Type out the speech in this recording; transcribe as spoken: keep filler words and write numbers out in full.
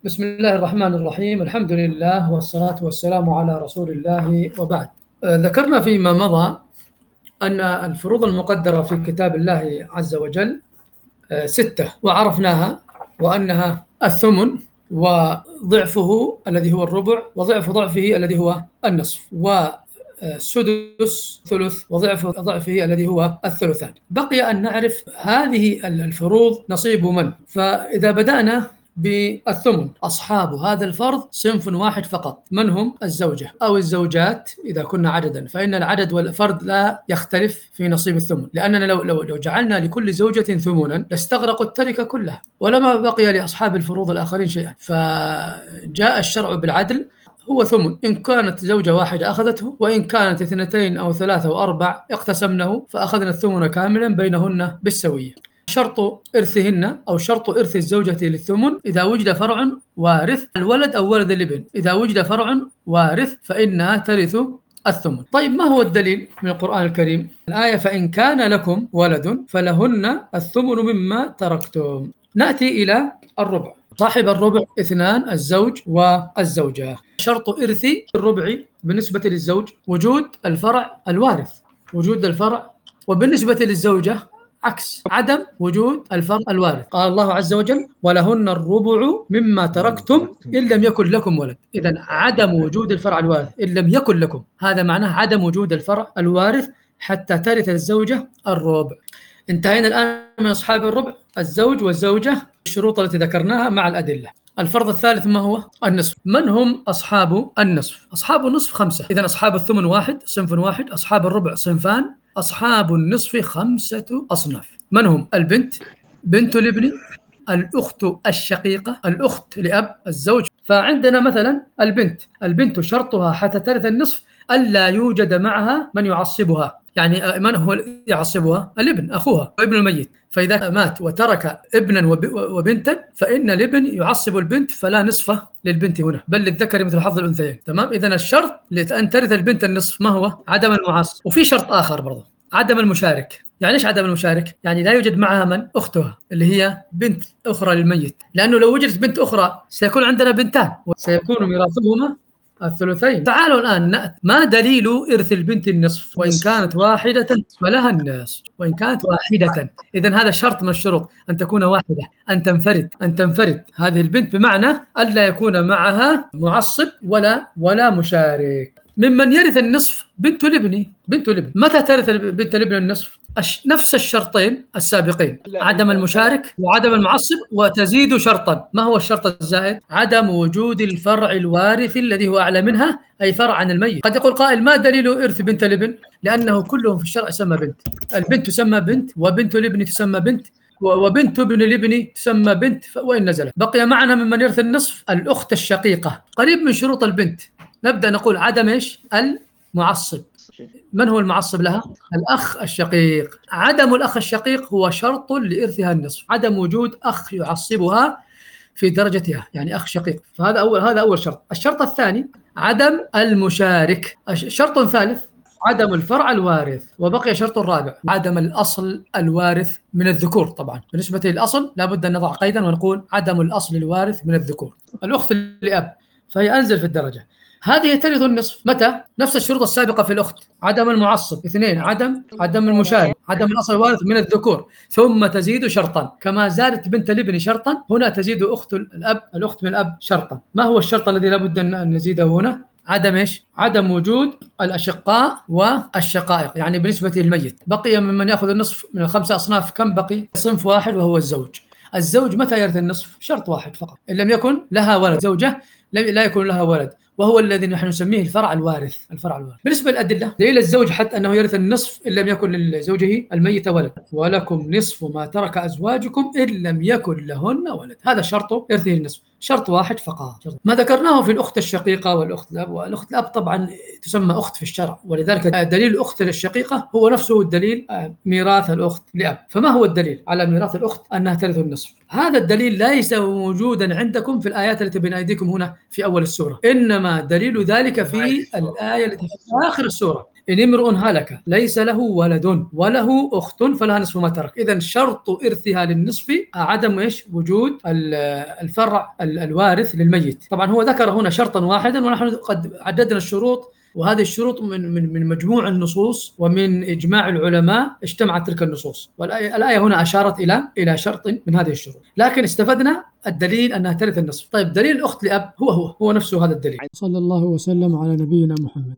بسم الله الرحمن الرحيم. الحمد لله والصلاة والسلام على رسول الله وبعد. ذكرنا فيما مضى أن الفروض المقدرة في كتاب الله عز وجل ستة وعرفناها، وأنها الثمن وضعفه الذي هو الربع، وضعف ضعفه الذي هو النصف، والسدس ثلث، وضعف ضعفه الذي هو الثلثان. بقي أن نعرف هذه الفروض نصيب من. فإذا بدأنا بالثمن، أصحاب هذا الفرض صنف واحد فقط، من هم؟ الزوجة أو الزوجات إذا كنا عددا، فإن العدد والفرد لا يختلف في نصيب الثمن، لأننا لو, لو, لو جعلنا لكل زوجة ثمنا لاستغرقوا التركة كلها ولما بقي لأصحاب الفروض الآخرين شيئا. فجاء الشرع بالعدل، هو ثمن، إن كانت زوجة واحدة أخذته، وإن كانت اثنتين أو ثلاثة وأربع اقتسمنه فأخذنا الثمن كاملا بينهن بالسوية. شرط إرثهن أو شرط إرث الزوجة للثمن إذا وجد فرع وارث الولد أو ولد الابن، إذا وجد فرع وارث فإنها ترث الثمن. طيب، ما هو الدليل من القرآن الكريم؟ الآية: فإن كان لكم ولد فلهن الثمن مما تركتم. نأتي إلى الربع. صاحب الربع اثنان، الزوج والزوجة. شرط إرث الربع بالنسبة للزوج وجود الفرع الوارث، وجود الفرع، وبالنسبة للزوجة عكس، عدم وجود الفرع الوارث. قال الله عز وجل: ولهن الربع مما تركتم إن لم يكن لكم ولد. إذن عدم وجود الفرع الوارث إن لم يكن لكم، هذا معناه عدم وجود الفرع الوارث حتى ترث الزوجة الربع. انتهينا الآن من أصحاب الربع، الزوج والزوجة، الشروط التي ذكرناها مع الأدلة. الفرض الثالث ما هو؟ النصف. من هم أصحاب النصف؟ أصحاب النصف خمسة. إذن أصحاب الثمن واحد، صنف واحد. أصحاب الربع صنفان. أصحاب النصف خمسة أصناف. من هم؟ البنت، بنت الابن، الأخت الشقيقة، الأخت لأب، الزوج. فعندنا مثلا البنت، البنت شرطها حتى ترث النصف ألا يوجد معها من يعصبها. يعني من هو يعصبها؟ الابن، أخوها، ابن الميت. فإذا مات وترك ابنا وبنتا فإن الابن يعصب البنت، فلا نصف للبنت هنا، بل للذكر مثل حظ الأنثيين. تمام؟ إذن الشرط لأن ترث البنت النصف ما هو؟ عدم المعصب. وفي شرط آخر برضه، عدم المشارك. يعني إيش عدم المشارك؟ يعني لا يوجد معها من؟ أختها اللي هي بنت أخرى للميت، لأنه لو وجدت بنت أخرى سيكون عندنا بنتان وسيكون ميراثهما الثلثين. تعالوا الآن نأتي، ما دليل إرث البنت النصف؟ وإن كانت واحدة فلها النصف، وإن كانت واحدة. إذن هذا شرط من الشروط، أن تكون واحدة، أن تنفرد، أن تنفرد هذه البنت، بمعنى ألا يكون معها معصب ولا ولا مشارك. ممن يرث النصف بنت الابن، بنت الابن. متى ترث بنت الابن النصف؟ نفس الشرطين السابقين، عدم المشارك وعدم المعصب، وتزيد شرطا. ما هو الشرط الزائد؟ عدم وجود الفرع الوارث الذي هو أعلى منها، أي فرع عن الميت. قد يقول قائل: ما دليل إرث بنت الابن؟ لأنه كلهم في الشرع يسمى بنت. البنت تسمى بنت، وبنت الابن تسمى بنت، وبنت ابن الابن تسمى بنت وإن نزلت. بقي معنا ممن يرث النصف الأخت الشقيقة، قريب من شروط البنت. نبدأ نقول عدم إيش؟ المعصب. من هو المعصب لها؟ الأخ الشقيق. عدم الأخ الشقيق هو شرط لإرثها النصف، عدم وجود أخ يعصبها في درجتها، يعني أخ شقيق. فهذا أول هذا أول شرط. الشرط الثاني عدم المشارك. شرط ثالث عدم الفرع الوارث. وبقي شرط رابع عدم الأصل الوارث من الذكور. طبعا بالنسبة للأصل لابد أن نضع قيدا ونقول عدم الأصل الوارث من الذكور. الأخت لأب فهي أنزل في الدرجة، هذه ترث النصف. متى؟ نفس الشروط السابقة في الأخت، عدم المعصب، اثنين عدم عدم المشارك، عدم الأصل الوارث من الذكور، ثم تزيد شرطا. كما زادت بنت الابن شرطا، هنا تزيد أخت الأب، الأخت من الأب شرطا. ما هو الشرط الذي لابد أن نزيده هنا؟ عدم إيش؟ عدم وجود الأشقاء والشقائق، يعني بالنسبة للميت. بقي ممن يأخذ النصف من الخمسة أصناف كم بقي؟ صنف واحد وهو الزوج. الزوج متى يرث النصف؟ شرط واحد فقط، إن لم يكن لها ولد. زوجة لا يكون لها ولد، وهو الذي نحن نسميه الفرع الوارث. الفرع الوارث. بالنسبة للأدلة، دليل الزوج حتى أنه يرث النصف إن لم يكن لزوجه الميت ولد: ولكم نصف ما ترك أزواجكم إن لم يكن لهن ولد. هذا شرط إرثه النصف، شرط واحد فقط. ما ذكرناه في الأخت الشقيقة والأخت الأب، والأخت الأب طبعا تسمى أخت في الشرع، ولذلك دليل الأخت الشقيقة هو نفسه الدليل ميراث الأخت لأب. فما هو الدليل على ميراث الأخت أنها ترث النصف؟ هذا الدليل ليس موجودا عندكم في الآيات التي بين أيديكم هنا في أول السورة، إنما دليل ذلك في الآية التي في آخر السورة. إن امرؤ هلك ليس له ولد وله أخت فلها نصف ما ترك. إذن شرط إرثها للنصف عدم إيش؟ وجود الفرع الوارث للميت. طبعا هو ذكر هنا شرطا واحدا، ونحن قد عددنا الشروط، وهذه الشروط من من من مجموع النصوص ومن إجماع العلماء اجتمعت تلك النصوص، والآية الآية هنا أشارت إلى إلى شرط من هذه الشروط، لكن استفدنا الدليل أنها ترث النصف. طيب دليل الأخت لأب هو هو هو نفسه هذا الدليل. صلى الله وسلم على نبينا محمد.